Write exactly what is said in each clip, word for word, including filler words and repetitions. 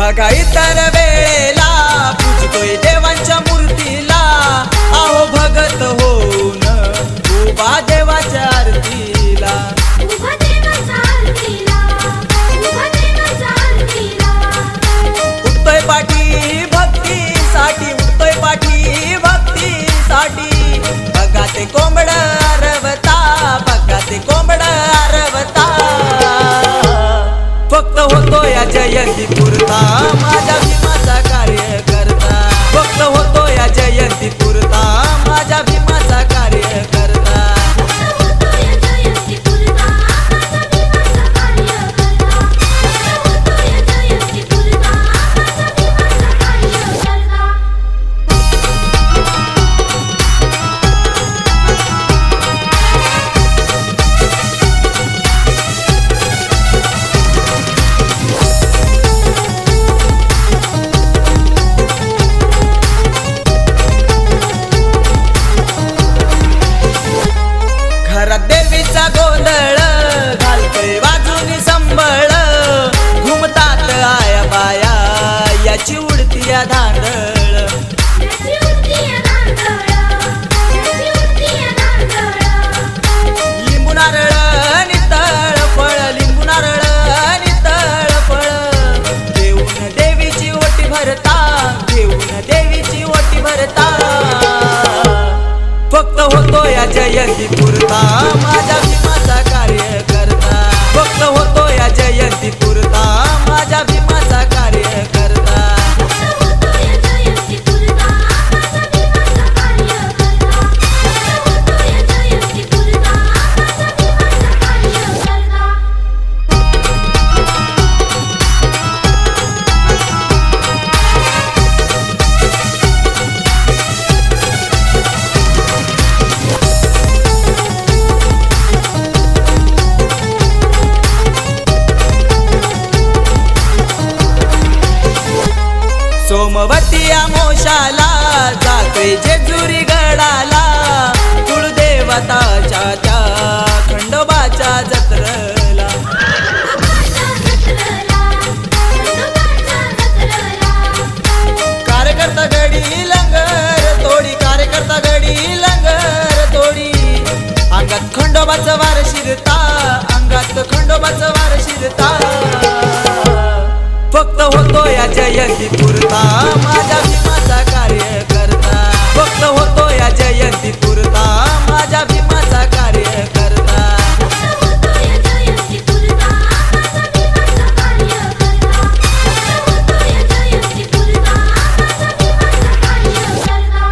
बघा इतर वेळेला पूजतोय देवांच्या मूर्तीला, आहो भगत होऊन उभा देवाच्या आरतीला, उभा देवाच्या आरतीला, उभा देवाच्या आरतीला. उठतोय पाठी भक्तीसाठी, उठतोय पाठी भक्तीसाठी. बघा ते कोंबड आरवता, बघा ते कोंबड आरवता. फक्त होतो या जयंती पुरता माझ्या भीमाचा कार्य करता, फक्त होतो या जयंती पुरता माझ्या भीमाचा कार्य करता. फक्त होतो या जयंती पुरता माझ्या भीमाचं कार्य करता, फक्त होतो या जयंती पुरता माझ्या भीमाचं कार्य करता. घरात देवीचा गोंधळ घालतोय बाजूनी संबळ, घुमतात आया बाया याची उडती या धांदळ. याची उडती या धांदळ, याची उडती या धांदळ. लिंबू नारळ नितळ फळ, लिंबू नारळ नितळ फळ. घेऊन देवीची ओटी भरता, घेऊन देवीची ओटी भरता. फक्त होतो या जयंती पुरता माझ्या भीमाचा कार्य करता, फक्त होतो या जयंती पुरता माझ्या भीमाचा कार्य करता. फक्त होतो या जयंती पुरता माझ्या भीमाचं कार्य करता, फक्त होतो या जयंती पुरता माझ्या भीमाचं कार्य करता. सोमवती अमोशाला जातोय जेजुरी गडाला, कुळदेवताच्या त्या खंडोबाच्या जत्रेला. खंडोबाच्या जत्रेला, खंडोबाच्या जत्रेला. कार्यकर्ता गडी लंगर तोडी, कार्यकर्ता गडी लंगर तोडी. अंगात खंडोबाचं वार शिरता, अंगात खंडोबाचं वार शिरता. फक्त होतो या जयंती पुरता माझ्या भीमाचा कार्य करता, फक्त होतो या जयंती पुरता माझ्या भीमाचा कार्य करता. फक्त होतो या जयंती पुरता माझ्या भीमाचं कार्य करता, फक्त होतो या जयंती पुरता माझ्या भीमाचं कार्य करता.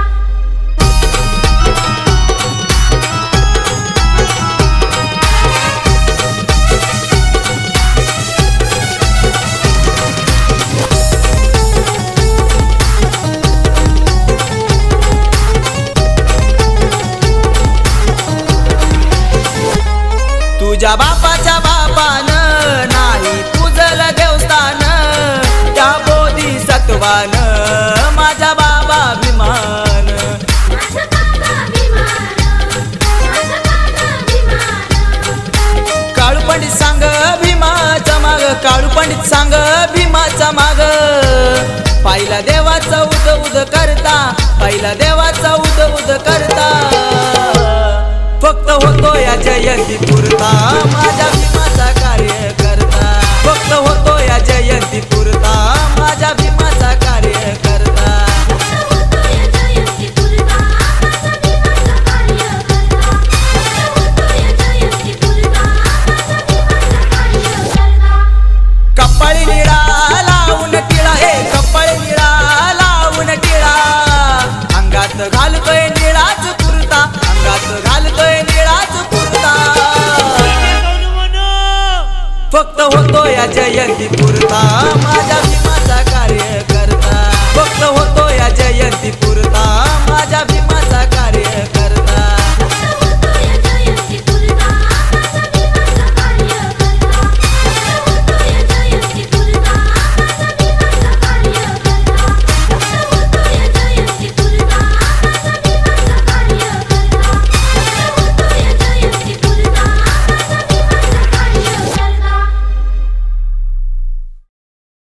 तुझ्या बापाच्या बापानं नाही पूजलं देवस्थान, त्या बोधिसत्वानं माझ्या बाबा भीमान. माझा बाबा भीमान, माझा बाबा भीमान. काळू पंडित सांग भीमाचा माग, काळू पंडित सांग भीमाचा माग. पाहिला देवाचा उद उद करता, पाहिला देवाचा उद उद करता. फक्त होतो या जयंती पुरता माझ्या